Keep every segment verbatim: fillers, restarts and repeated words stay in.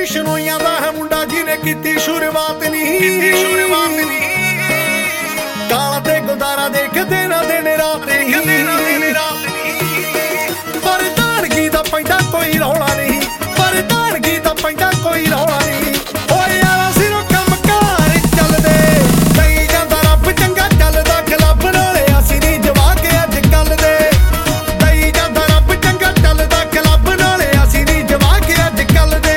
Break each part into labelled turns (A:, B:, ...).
A: ਬਿਸ਼ਨੋਈਆਂ ਦਾ ਹੈ ਮੁੰਡਾ ਜਿਹਨੇ ਕੀਤੀ ਸ਼ੁਰੂਆਤ ਨਹੀਂ ਕੀਤੀ ਸ਼ੁਰੂਆਤ ਨਹੀਂ ਕਾਲਾ ਤੇ ਗੁਦਾਰਾ ਦੇਖਦੇ ਨਾ ਦਿਨ ਰਾਤ ਹੀ ਪਰ ਤਾਣਗੀ ਦਾ ਪੈਂਦਾ ਕੋਈ ਰੌਲਾ ਨਹੀਂ ਪਰ ਤਾਣਗੀ ਦਾ ਪੈਂਦਾ ਕੋਈ ਰੌਲਾ ਨਹੀਂ ਓਏ ਯਾਰਾ ਸਿਰੋਂ ਕੰਮ ਕਾਰ ਚੱਲਦੇ ਕਈ ਜਾਂਦਾ ਰੱਬ ਚੰਗਾ ਚੱਲਦਾ ਕਲੱਬ ਨਾਲੇ ਅਸੀਂ ਨਹੀਂ ਜਵਾ ਕੇ ਅੱਜ ਕੱਲ ਦੇ ਕਈ ਜਾਂਦਾ ਰੱਬ ਚੰਗਾ ਚੱਲਦਾ ਕਲੱਬ ਨਾਲੇ ਅਸੀਂ ਨਹੀਂ ਜਵਾ ਕੇ ਅੱਜ ਕੱਲ ਦੇ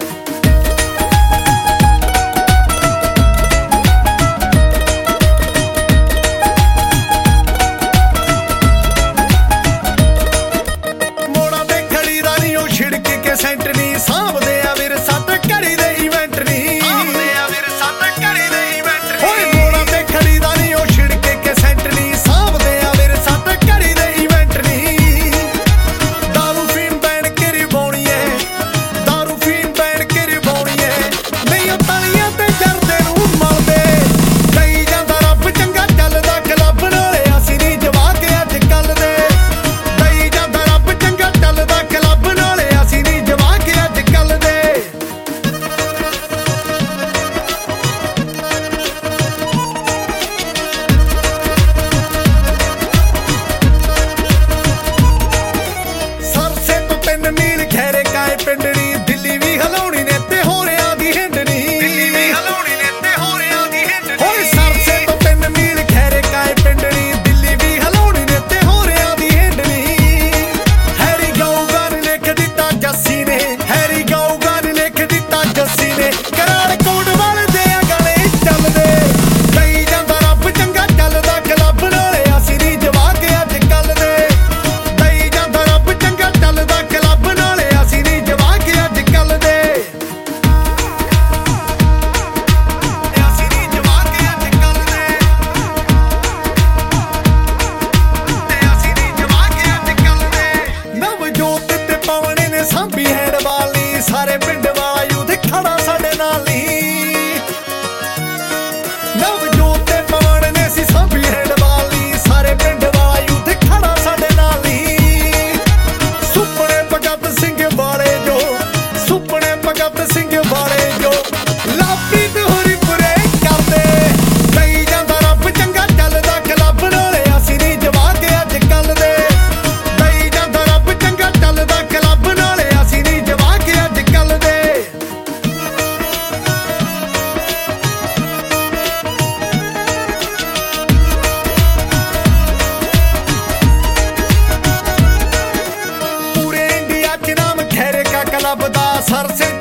A: ਸੈਂਟਰ ਨਹੀਂ ਸਾਂਭਦੇ ਆ ਵੀਰ ਸੱਤ ਘੜੀ ਦੇ ਇਵੈਂਟ ਨਹੀਂ ਸਾਂਭਦੇ ਆ ਵੀਰ ਸੱਤ ਘੜੀ ਦੇ ਇਵੈਂਟ ਨਹੀਂ ਓਏ ਮੋੜਾਂ ਤੇ ਖੜੀਦਾ ਨਹੀਂ ਉਹ ਛਿੜਕੇ ਕੇ ਸੈਂਟਰ ਨਹੀਂ ਸਾਂਭਦੇ ਆ ਵੀਰ ਸੱਤ ਘੜੀ ਦੇ ਇਵੈਂਟ ਨਹੀਂ ਦਾਰੂ ਫੀਮ ਬੈਣ ਕੇ ਰਿਵਾਉਣੀ ਏ ਦਾਰੂ ਫੀਮ ਬੈਣ ਕੇ ਰਿਵਾਉਣੀ ਏ ਨਹੀਂ ਉਹ ਤਾਲੀਆਂ ਤੇ ਜਰਦੇ ਨੂੰ ਮਲਦੇ ਕਈ ਜਾਂਦਾ ਰੱਬ ਚੰਗਾ ਚੱਲਦਾ ਕਲੱਬ ਨਾਲੇ ਅਸੀਂ ਨਹੀਂ ਜਵਾ ਕੇ ਅੱਜ ਕੱਲ ਦੇ ਕਈ ਜਾਂਦਾ ਰੱਬ ਚੰਗਾ ਚੱਲਦਾ ਕਲੱਬ ਨਾਲੇ ਅਸੀਂ ਨਹੀਂ ਜਵਾ ਕੇ ਅੱਜ ਕੱਲ ਦੇ ਸਰਸੇ ਤੋਂ ਤਿੰਨ ਮੀਲ ਖੈਰੇ ਕਾਏ ਪਿੰਡਣੀ ਦਿੱਲੀ ਵੀ ਹਲਾਉਣੀ ਨੇ ਤੇ ਹੋਰਿਆਂ ਦੀ ਹਿੰਡਣੀ ਦਿੱਲੀ ਵੀ ਹਲਾਉਣੀ ਨੇ ਤੇ ਹੋਰਿਆਂ ਦੀ ਹਿੰਡਣੀ ਓਏ ਸਰਸੇ ਤੋਂ ਤਿੰਨ ਮੀਲ ਖੈਰੇ ਕਾਏ ਪਿੰਡਣੀ ਦਿੱਲੀ ਵੀ ਹਲਾਉਣੀ ਨੇ ਤੇ ਹੋਰਿਆਂ ਦੀ ਹਿੰਡਣੀ ਹੈਰੀ ਗਾਊਗਾ ਨੇ ਲਿਖ ਦਿੱਤਾ ਜੱਸੀ ਨੇ ਹੈਰੀ ਗਾਊਗਾ ਨੇ ਲਿਖ ਦਿੱਤਾ ਜੱਸੀ ਨੇ ਕਰਾੜ ਕੋਟ ਵਾਲੇ ਦੇ ਗਾਣੇ ਚੱਲਦੇ ਕਈ ਜਾਂਦਾ ਰੱਬ ਚੰਗਾ ਚੱਲਦਾ ਕਲੱਬ ਨਾਲੇ ਅਸੀਂ ਨਹੀਂ ਜਵਾ ਕੇ ਅੱਜ ਕੱਲ ਦੇ ਕਈ ਜਾਂਦਾ ਰੱਬ ਚੰਗਾ ਚੱਲਦਾ ਕਲੱਬ ਨਾਲੇ ਅਸੀਂ ਨਹੀਂ ਜਵਾ ਕੇ ਅੱਜ ਕੱਲ ਦੇ ਅਸੀਂ ਨਹੀਂ ਜਵਾ ਕੇ ਅੱਜ ਕੱਲ ਦੇ ਤੇ ਅਸੀਂ ਨਹੀਂ ਜਵਾ ਕੇ ਅੱਜ ਕੱਲ ਦੇ ਨਵਜੋਤ ਤੇ ਪਵਨ ਨੇ ਸਾਂਭੀ ਹੈਂਡ ਵਾਲੀ ਸਾਰੇ ਪਿੰਡ ਵਾਲਾ ਯੂਥ ਖੜਾ ਸਾਡੇ ਨਾਲ ਹੀ ਨਵਜੋਤ ਤੇ ਪਵਨ ਨੇ ਸੀ ਸਾਂਭੀ ਹੈਂਡ ਵਾਲੀ ਸਾਰੇ ਪਿੰਡ ਵਾਲਾ ਯੂਥ ਖੜਾ ਸਾਡੇ ਨਾਲ ਹੀ ਸੁਪਨੇ ਭਗਤ ਸਿੰਘ ਵਾਲੇ ਜੋ ਸੁਪਨੇ ਭਗਤ ਸਿੰਘ ਵਾਲੇ ਜੋ ਲਾਪੀ ਤੇ ਹੋਰੀ ਪੂਰੇ ਕਰਦੇ ਕਈ ਜਾਂਦਾ ਰੱਬ ਚੰਗਾ ਚੱਲਦਾ ਕਲੱਬ ਨਾਲੇ ਅਸੀਂ ਨਹੀਂ ਜਵਾ ਕੇ ਅੱਜ ਕੱਲ ਦੇ ਕਈ ਜਾਂਦਾ ਰੱਬ ਚੰਗਾ ਚੱਲਦਾ ਕਲੱਬ ਨਾਲੇ ਅਸੀਂ ਨਹੀਂ ਜਵਾ ਕੇ ਅੱਜ ਕੱਲ ਦੇ ਪੂਰੇ ਇੰਡੀਆ ਚ ਨਾਮ ਖੈਰੇ ਕਾ ਕਲੱਬ ਦਾ ਸਰਸੇ